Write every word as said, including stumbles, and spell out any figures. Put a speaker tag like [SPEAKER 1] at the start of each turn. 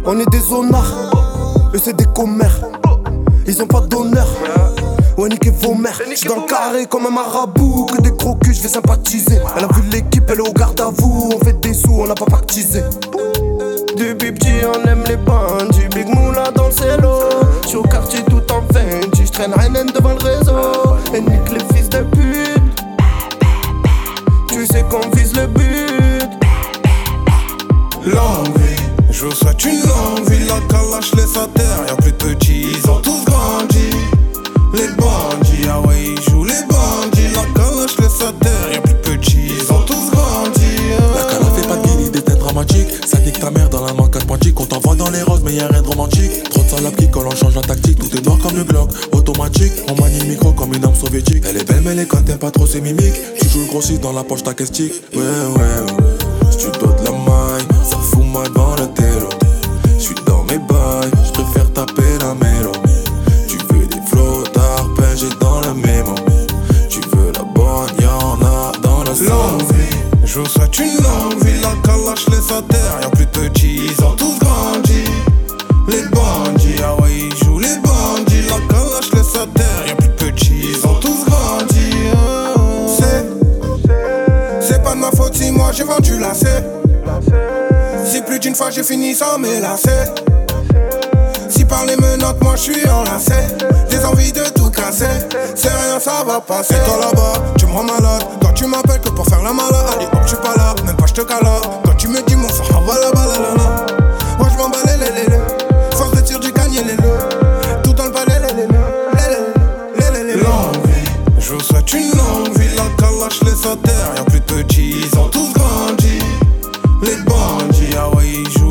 [SPEAKER 1] On est des zonards, eux c'est des commères. Ils ont pas d'honneur. Ouais, niquez vos mères. J'suis dans le carré comme un marabout. Que des gros culs, j'vais sympathiser. Elle a vu l'équipe, elle est au garde à vous. On fait des sous, on n'a pas pactisé. Depuis petit, on aime les bandits. Big Moula dans le cello. J'suis au quartier tout en Fenty. J'traîne Reinen devant le réseau. Et nique les fils de pute. Tu sais qu'on vise le but.
[SPEAKER 2] Longue vie, je vous souhaite une longue vie. La calache laisse à terre, y'a plus de petits, ils ont tous grandi. Les bandits, ah ouais, ils jouent les bandits. La calache laisse à terre, y'a plus de petits, ils ont tous grandi.
[SPEAKER 3] La cala fait pas de guille, des têtes dramatiques. Ça nique ta mère dans la main quatre pointique. On t'envoie dans les roses, mais y'a rien de romantique. Trop de salopes qui collent, on change la tactique. Tout est noir comme le Glock, automatique. On manie le micro comme une arme soviétique. Elle est belle, mais les quand t'aimes pas trop ses mimiques. Tu joues le grossiste dans la poche, ta castique. Ouais, ouais, ouais. Si tu dois de la maille, ça fout moi devant le télo. J'suis dans mes bails, j'préfère taper la mélo. Tu veux des flots d'arpèges dans le mémo. Tu veux la bonne, y'en a dans le sang.
[SPEAKER 2] Longue vie, je vous souhaite une longue vie. La calache laisse à terre, y'a plus de petits, ils ont tous grandi. Les bandits, ah ouais, ils jouent les bandits. La calache laisse à terre, y'a plus de petits, ils ont tous grandi. C'est, c'est pas de ma faute si moi j'ai vendu la C. Si plus d'une fois j'ai fini sans me lasser. Si par les menottes moi je suis enlacé. J'ai envie de tout casser. C'est rien, ça va passer. Et toi là-bas, tu me rends malade. Quand tu m'appelles que pour faire la malade. Allez hop, je suis pas là, même pas je te cala. Quand tu me dis mon sang, voilà, voilà, là. Moi je m'en bats les les les. Force de tir du gagné les le. Tout dans le palais les les les les les. Longue vie, je vous souhaite une longue vie. La calache laisse à terre, y'a plus de petits, ils ont tous grandi. Les bandits, ah ouais, ils jouent